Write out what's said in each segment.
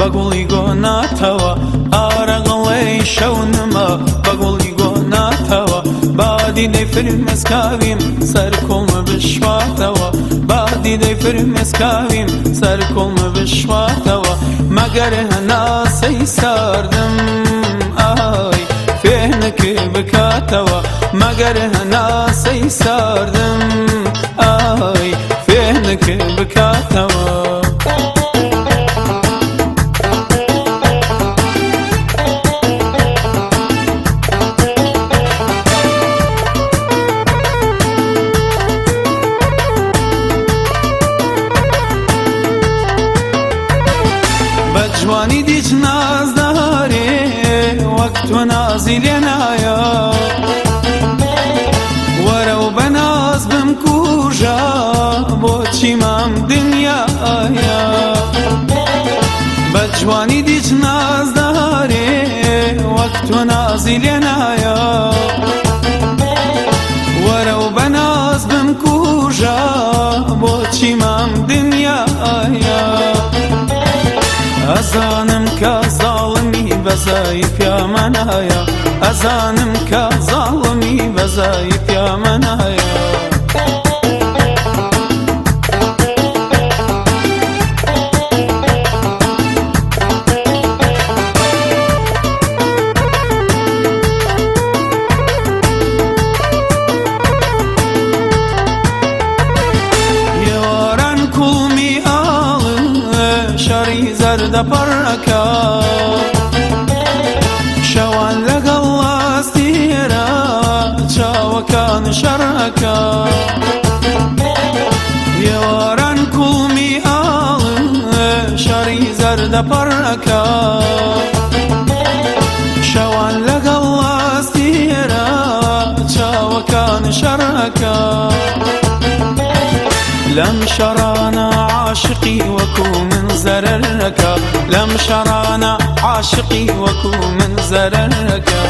بەگوڵی گۆناتەوە ئارەغڵەی شەونمە بەگوڵی گۆناتەوە بادی دەی فرمێسکاویم سەر کۆڵمە بشواتەوە بادی دەی فرمێسکاویم سەر کۆڵمە بشواتەوە مەگەر هەناسەی ساردم ئای فێنەکە بکاتەوە مەگەر هەناسەی ساردم ئای فێنەکە بکاتەوە جوانی دیچ نازدارێ وەک تۆ نازی لێ نایە وەرە و بەناز بم کوژە بۆچی مام دنیایە بە جوانی دیچ نازدارێ وەک تۆ نازی لێ نایە وەرە و بەناز بم کوژە بۆچی مام دنیایە ئەزانم کە زاڵمی بەزای پیامەنایە ئەزانم کە زاڵمی بەزای پیامەنایە یێواران کوڵمی ئاڵ شەڕی زەردە پەڕەکە شەوان لەگەڵ ئاستێرە چاوەکان شەڕەکە یێواران کوڵمی ئاڵ شەڕی زەردە پەڕەکە شەوان لەگەڵ ئاستێرە چاوەکان شەڕەکە لەم شەڕانە عاشقی وەکو من زەرەرەکە لەم شەڕانە عاشقی وەکو من زەرەرەکە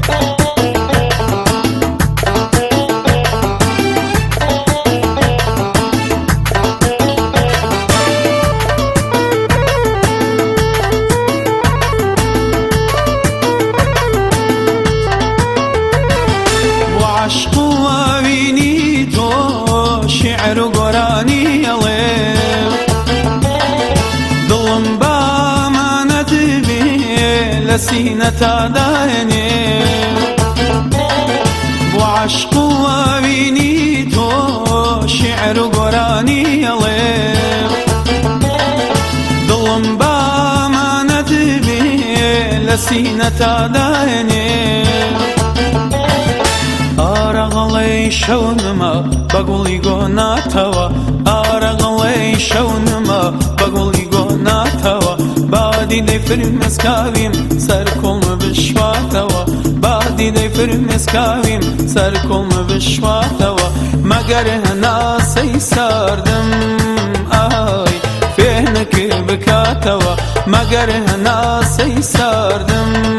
بۆ عاشق و ئاوینی تۆ شیعر و گۆرانی ئەڵێ دڵم بامانەت بێ لە سینەتا داێنێ بۆ عاشق و ئاوینی تۆ شیعر و گۆرانی ئەڵێ دڵم بامانەت بێ لە سینەتا داێنێ ئارەغڵەی شەونمە بەگوڵی گۆناتەوە ئارەغڵەی شەونمە بەگوڵی گۆناتەوە بادی دەی فرمێسکاویم سەر کۆڵمە بشواتەوە بادی دەی فرمێسکاویم سەر کۆڵمە بشواتەوە مەگەر هەناسەی ساردم ئای فێنەکە بکاتەوە مەگەر هەناسەی ساردم